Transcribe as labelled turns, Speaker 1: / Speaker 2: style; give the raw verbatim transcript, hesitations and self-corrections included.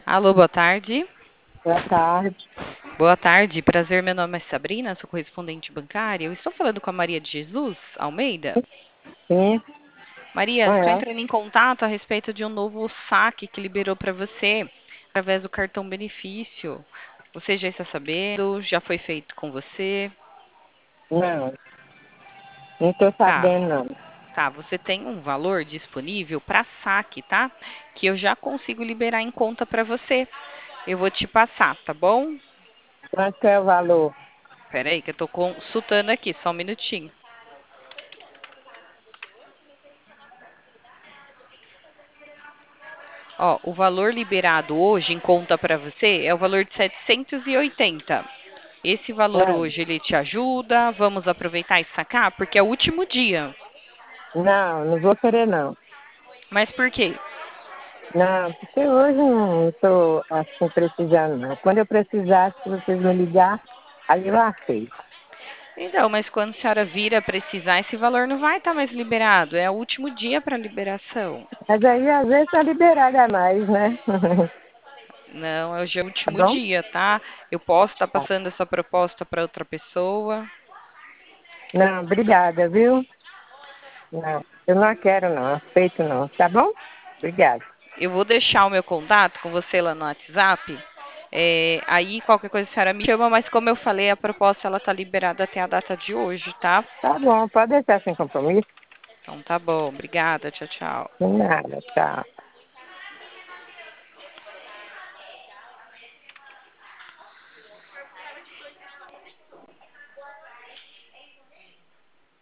Speaker 1: Alô, boa tarde.
Speaker 2: Boa tarde.
Speaker 1: Boa tarde, prazer. Meu nome é Sabrina, sou correspondente bancária. Eu estou falando com a Maria de Jesus Almeida.
Speaker 2: Sim,
Speaker 1: Maria, estou
Speaker 2: conhece?
Speaker 1: entrando em contato a respeito de um novo saque que liberou para você através do cartão benefício. Você já está sabendo? Já foi feito com você?
Speaker 2: Não, não estou
Speaker 1: Tá,
Speaker 2: sabendo, não.
Speaker 1: tá. Você tem um valor disponível para saque, tá? Que eu já consigo liberar em conta para você. Eu vou te passar, tá bom?
Speaker 2: Quanto é o valor?
Speaker 1: Pera aí, que eu estou consultando aqui, só um minutinho. Ó, o valor liberado hoje em conta para você é o valor de setecentos e oitenta. Esse valor
Speaker 2: Não,
Speaker 1: hoje ele te ajuda? Vamos aproveitar e sacar? Porque é o último dia.
Speaker 2: não, não vou querer, não.
Speaker 1: Mas por quê?
Speaker 2: Não, porque hoje não estou assim precisando, não. Quando eu precisar, se vocês me ligar, aí eu aceito.
Speaker 1: Então, mas quando a senhora vir a precisar, esse valor não vai estar mais liberado. É o último dia para liberação.
Speaker 2: Mas aí, às vezes, está liberado a mais, né?
Speaker 1: Não, hoje é o
Speaker 2: Tá
Speaker 1: último
Speaker 2: bom?
Speaker 1: dia, tá? Eu posso estar
Speaker 2: Tá.
Speaker 1: passando essa proposta para outra pessoa.
Speaker 2: Não, obrigada, viu? Não, eu não quero, não. Aceito, não. Tá bom? Obrigada.
Speaker 1: Eu vou deixar o meu contato com você lá no WhatsApp. É, aí qualquer coisa a senhora me chama, mas como eu falei, a proposta ela tá liberada até a data de hoje, tá?
Speaker 2: Tá bom, pode deixar sem compromisso.
Speaker 1: Então tá bom, obrigada, tchau, tchau.
Speaker 2: De nada, tchau.